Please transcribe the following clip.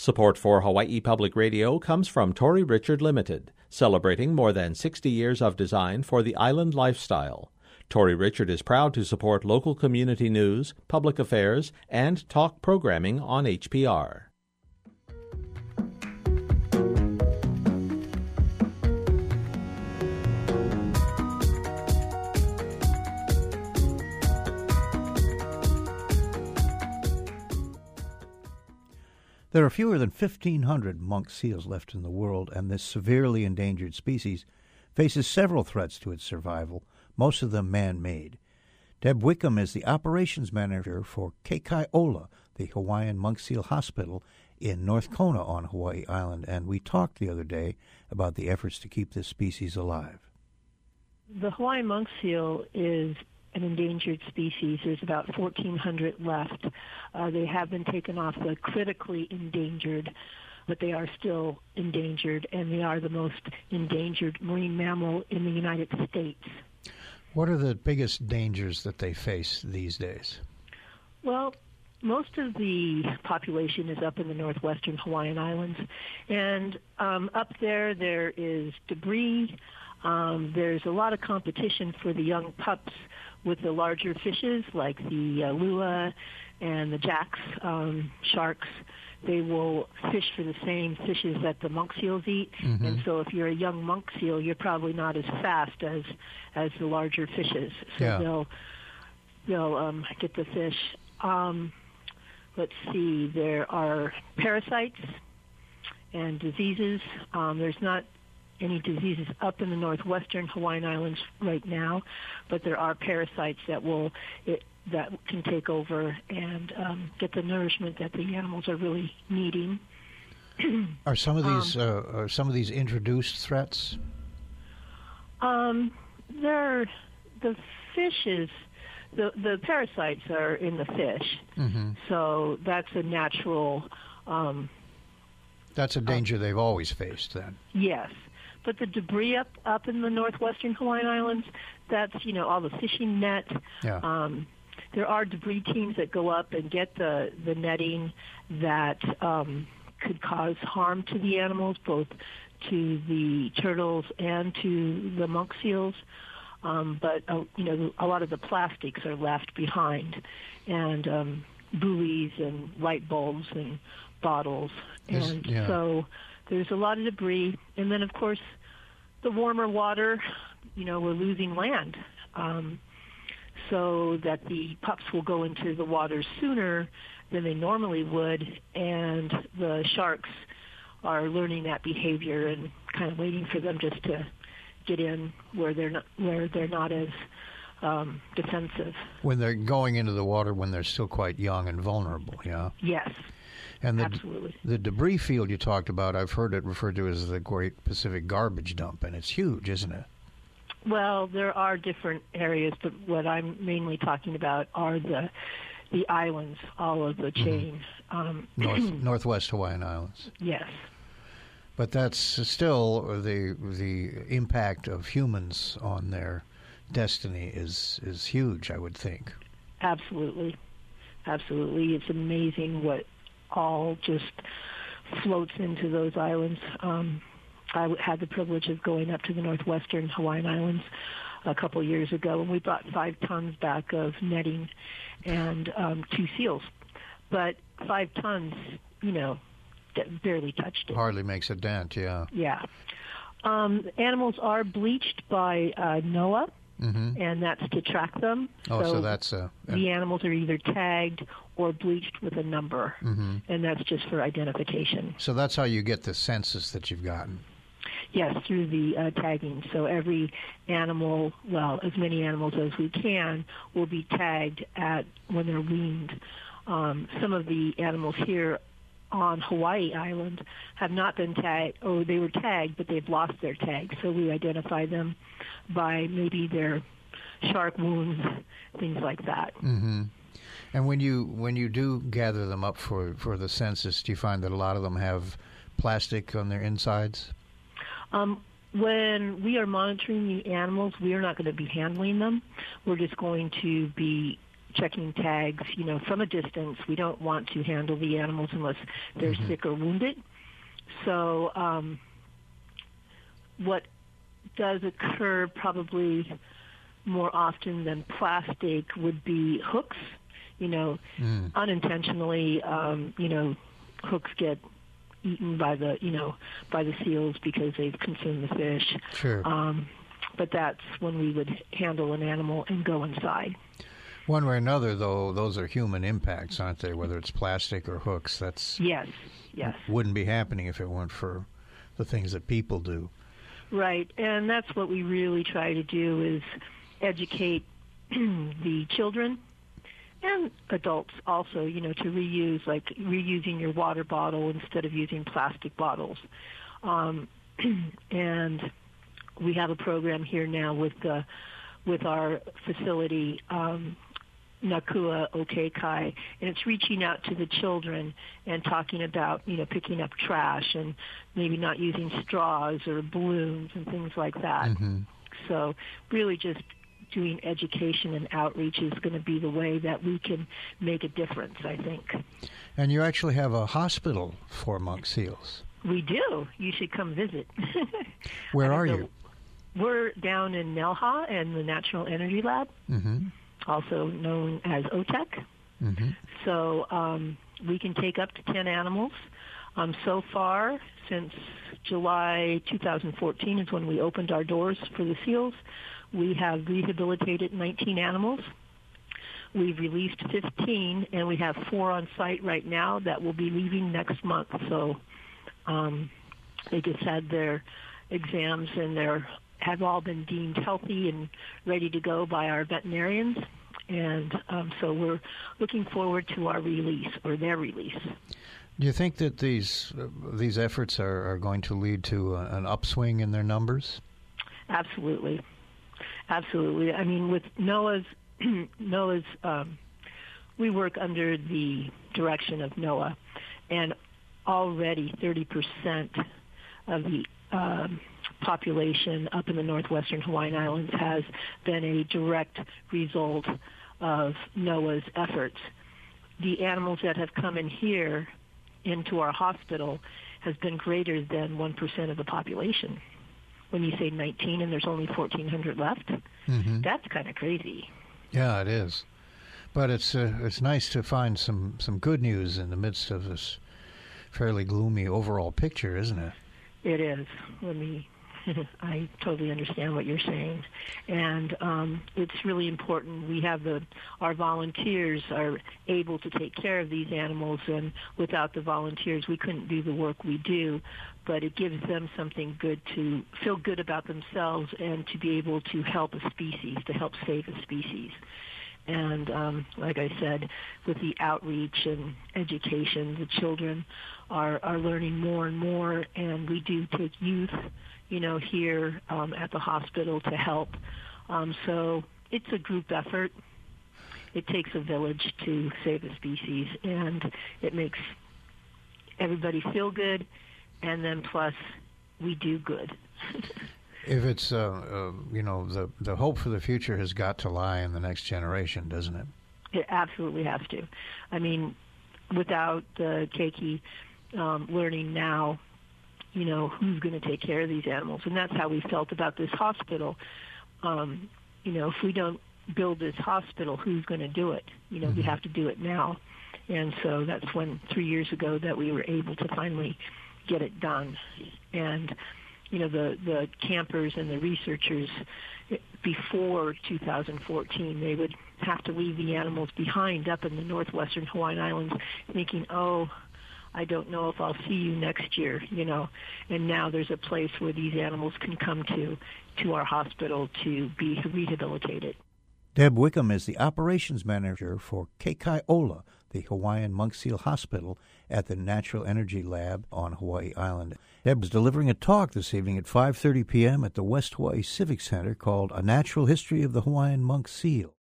Support for Hawaii Public Radio comes from Tory Richard Limited, celebrating more than 60 years of design for the island lifestyle. Tory Richard is proud to support local community news, public affairs, and talk programming on HPR. There are fewer than 1,500 monk seals left in the world, and this severely endangered species faces several threats to its survival, most of them man-made. Deb Wickham is the operations manager for Keikaiola, the Hawaiian monk seal hospital in North Kona on Hawaii Island, and we talked the other day about the efforts to keep this species alive. The Hawaiian monk seal is an endangered species. There's about 1,400 left. They have been taken off the critically endangered, but they are still endangered, and they are the most endangered marine mammal in the United States. What are the biggest dangers that they face these days? Well, most of the population is up in the northwestern Hawaiian Islands, and up there is debris. There's a lot of competition for the young pups with the larger fishes like the lua and the jacks, sharks. They will fish for the same fishes that the monk seals eat, and so if you're a young monk seal, you're probably not as fast as the larger fishes. So they'll get the fish. Let's see, there are parasites and diseases. There's not any diseases up in the northwestern Hawaiian Islands right now, but there are parasites that can take over and get the nourishment that the animals are really needing. Are some of these introduced threats? The fishes, the parasites are in the fish, so that's a natural. That's a danger they've always faced, then. Yes. But the debris up in the northwestern Hawaiian Islands, that's, all the fishing net. Yeah. There are debris teams that go up and get the netting that could cause harm to the animals, both to the turtles and to the monk seals. But, a lot of the plastics are left behind, and buoys and light bulbs and bottles. So there's a lot of debris. And then, of course, the warmer water, we're losing land. So that the pups will go into the water sooner than they normally would, and the sharks are learning that behavior and kind of waiting for them just to get in where they're not as defensive. When they're going into the water when they're still quite young and vulnerable, yeah? Yes. And absolutely. The debris field you talked about, I've heard it referred to as the Great Pacific Garbage Dump, and it's huge, isn't it? Well, there are different areas, but what I'm mainly talking about are the islands, all of the chain. Northwest Hawaiian Islands. Yes. But that's still the impact of humans on their destiny is huge, I would think. Absolutely. Absolutely. It's amazing what all just floats into those islands. I had the privilege of going up to the northwestern Hawaiian Islands a couple years ago, and we brought 5 tons back of netting and 2 seals. But 5 tons, barely touched it. Hardly makes a dent, yeah. Yeah. Animals are bleached by NOAA, and that's to track them. So that's the animals are either tagged or bleached with a number, and that's just for identification. So that's how you get the census that you've gotten. Yes, through the tagging. So every animal, as many animals as we can, will be tagged when they're weaned. Some of the animals here on Hawaii Island have not been tagged, or they were tagged, but they've lost their tag. So we identify them by maybe their shark wounds, things like that. And when you do gather them up for the census, do you find that a lot of them have plastic on their insides? When we are monitoring the animals, we are not going to be handling them. We're just going to be checking tags, from a distance. We don't want to handle the animals unless they're sick or wounded. So what does occur probably more often than plastic would be hooks. Unintentionally, hooks get eaten by the seals because they've consumed the fish. Sure. But that's when we would handle an animal and go inside. One way or another, though, those are human impacts, aren't they? Whether it's plastic or hooks, that's yes. Wouldn't be happening if it weren't for the things that people do. Right, and that's what we really try to do is educate the children and adults also, to reuse, like reusing your water bottle instead of using plastic bottles. And we have a program here now with our facility, Nakua o Kekai, and it's reaching out to the children and talking about, picking up trash and maybe not using straws or balloons and things like that. So really just doing education and outreach is going to be the way that we can make a difference, I think. And you actually have a hospital for monk seals. We do. You should come visit. Where are you? We're down in Nelha in the Natural Energy Lab, also known as OTEC. So we can take up to 10 animals. So far, since July 2014 is when we opened our doors for the seals, we have rehabilitated 19 animals. We've released 15, and we have 4 on site right now that will be leaving next month. So they just had their exams, and have all been deemed healthy and ready to go by our veterinarians. And so we're looking forward to our release, or their release. Do you think that these efforts are going to lead to an upswing in their numbers? Absolutely. Absolutely. I mean, with NOAA's, we work under the direction of NOAA, and already 30% of the population up in the northwestern Hawaiian Islands has been a direct result of NOAA's efforts. The animals that have come in here into our hospital has been greater than 1% of the population. When you say 19 and there's only 1,400 left, that's kind of crazy. Yeah, it is. But it's nice to find some good news in the midst of this fairly gloomy overall picture, isn't it? It is. I totally understand what you're saying, and it's really important. We have our volunteers are able to take care of these animals, and without the volunteers, we couldn't do the work we do. But it gives them something good to feel good about themselves and to be able to help a species, to help save a species. And like I said, with the outreach and education, the children are learning more and more, and we do take youth, here at the hospital to help. So it's a group effort. It takes a village to save a species, and it makes everybody feel good, and then plus we do good. If it's, the hope for the future has got to lie in the next generation, doesn't it? It absolutely has to. I mean, without the keiki learning now, who's going to take care of these animals? And that's how we felt about this hospital. If we don't build this hospital, who's going to do it? We have to do it now. And so that's when 3 years ago that we were able to finally get it done. And the campers and the researchers, before 2014, they would have to leave the animals behind up in the northwestern Hawaiian Islands, thinking, I don't know if I'll see you next year, And now there's a place where these animals can come to our hospital to be rehabilitated. Deb Wickham is the operations manager for Kekai Ola, the Hawaiian Monk Seal Hospital at the Natural Energy Lab on Hawaii Island. Deb is delivering a talk this evening at 5:30 p.m. at the West Hawaii Civic Center called A Natural History of the Hawaiian Monk Seal.